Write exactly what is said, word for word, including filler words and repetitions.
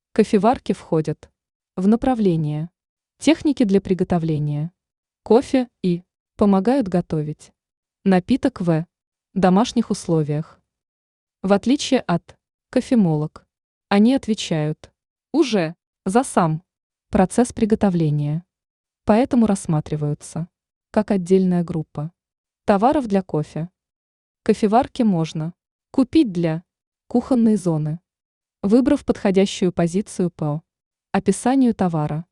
Кофеварки входят в направление техники для приготовления кофе и помогают готовить напиток в домашних условиях. В отличие от кофемолок, они отвечают уже за сам процесс приготовления, поэтому рассматриваются как отдельная группа товаров для кофе. Кофеварки можно купить для кухонной зоны, выбрав подходящую позицию по описанию товара.